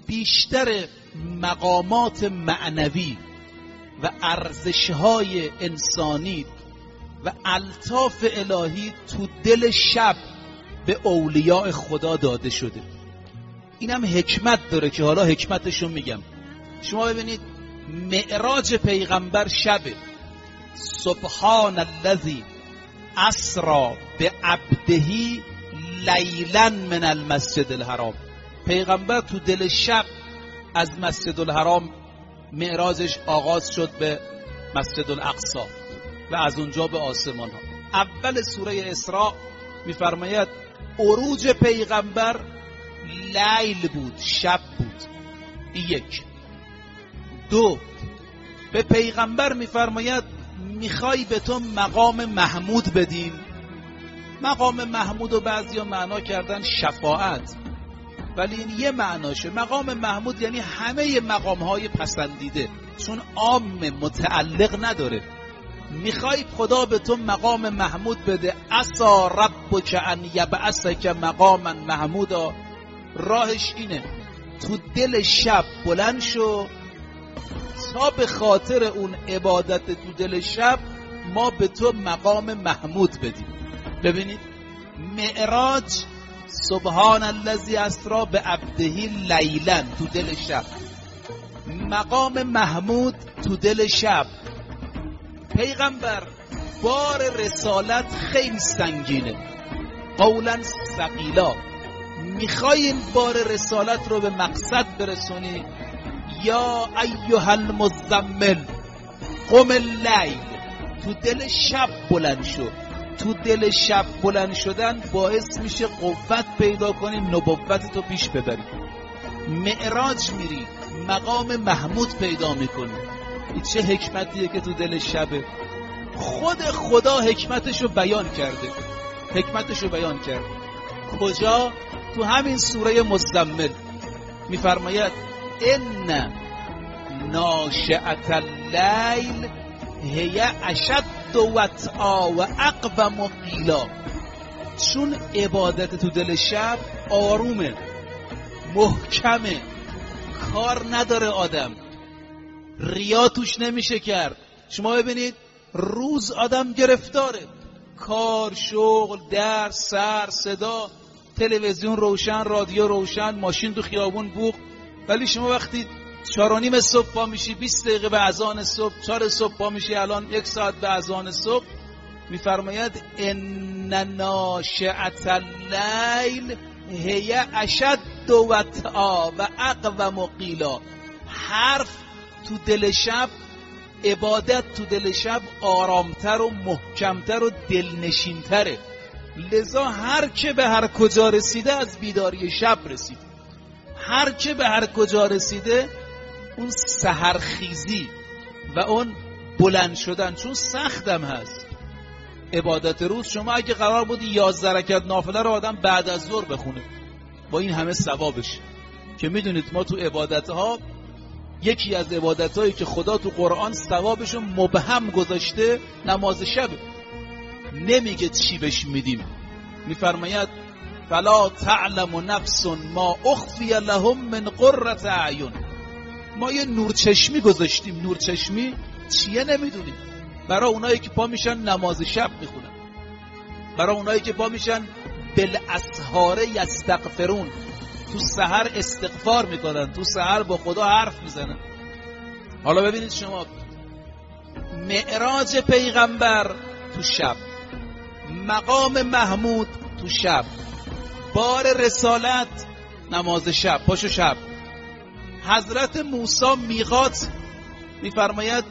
بیشتر مقامات معنوی و ارزش‌های انسانی و الطاف الهی تو دل شب به اولیاء خدا داده شده. اینم حکمت داره که حالا حکمتشو میگم. شما ببینید معراج پیغمبر شبه. سبحان الذی اسری بعبده لیلا من المسجد الحرام. پیغمبر تو دل شب از مسجد الحرام معراجش آغاز شد به مسجد الاقصی و از اونجا به آسمان ها. اول سوره اسراء میفرماید عروج پیغمبر لیل بود، شب بود. یک. دو، به پیغمبر میفرماید میخوای به تو مقام محمود بدیم. مقام محمود و بعضیا معنا کردن شفاعت، ولی این یه معناشه. مقام محمود یعنی همه مقامهای پسندیده، چون عام متعلق نداره. میخوای خدا به تو مقام محمود بده. عسى ربک ان یبعثک مقاما محمودا. راهش اینه تو دل شب بلند شو تا به خاطر اون عبادت تو دل شب ما به تو مقام محمود بدیم. ببینید معراج سبحان الذی اسری بعبده لیلا تو دل شب، مقام محمود تو دل شب. پیغمبر بار رسالت خیلی سنگینه، قولا ثقیلا. میخوای این بار رسالت رو به مقصد برسونی. یا ایها المزمل قم اللیل، تو دل شب بلند شو. تو دل شب بلند شدن باعث میشه قوت پیدا کنی، نبوت تو پیش ببری. معراج میری مقام محمود پیدا میکنی. این چه حکمتیه که تو دل شبه. خود خدا حکمتشو بیان کرده. حکمتشو بیان کرده کجا؟ تو همین سوره مزمل میفرماید ان ناشئة اللیل هی اشد وطئا و اقوم قیلا. چون عبادت تو دل شب آرومه، محکمه، کار نداره، آدم ریا توش نمیشه کرد. شما ببینید روز آدم گرفتاره، کار، شغل، درس، سر، صدا، تلویزیون روشن، رادیو روشن، ماشین تو خیابون بوق. ولی شما وقتی 4:30 صبح پا میشی، 20 دقیقه به اذان صبح، 4 صبح پا میشی، الان 1 ساعت به اذان صبح، میفرماید ان ناشئة اللیل هی اشد وطئا و اقوم قیلا. حرف تو دل شب، عبادت تو دل شب آرامتر و محکمتر و دلنشینتره. لذا هر که به هر کجا رسیده از بیداری شب رسید. هر که به هر کجا رسیده اون سحرخیزی و اون بلند شدن، چون سختم هست عبادت روز. شما اگه قرار بود 11 رکعت نافله رو آدم بعد از ظهر بخونه با این همه ثوابش، که میدونید ما تو عبادتها یکی از عبادتهایی که خدا تو قرآن ثوابشو مبهم گذاشته نماز شب. نمیگه چی بهش میدیم، میفرماید فلا تعلم نفس ما اخفی لهم من قرة اعین. ما یه نورچشمی گذاشتیم. نورچشمی چیه نمیدونیم. برای اونایی که پا میشن نماز شب میخونن، برای اونایی که پا میشن بالاسحار یستغفرون، تو سحر استغفار میکنن، تو سحر با خدا حرف میزنن. حالا ببینید شما معراج پیغمبر تو شب، مقام محمود تو شب، بار رسالت نماز شب، پاشو شب. حضرت موسی میقات میفرماید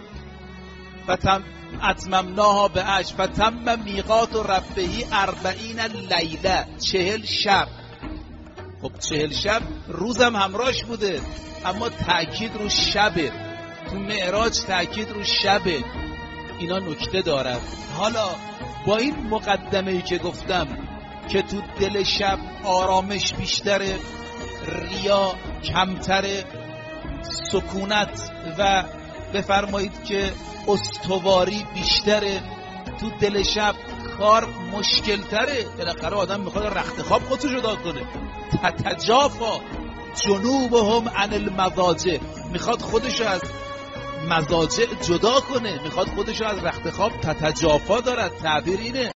اتممناها به عشر فتم میقات ربه 40 لیله، 40 شب. خب 40 شب روزم همراهش بوده، اما تأکید رو شبه. تو معراج تأکید رو شبه. اینا نکته دارد. حالا با این مقدمه‌ای که گفتم که تو دل شب آرامش بیشتره، ریا کمتره، سکونت و بفرمایید که استواری بیشتره، تو دل شب کار مشکل تره. بالاخره آدم میخواد رخت خواب خودشو جدا کنه. تتجافا جنوبهم عن المضاجع، میخواد خودشو از مضاجع جدا کنه، میخواد خودشو از رخت خواب تتجافا دارد، تعبیر اینه.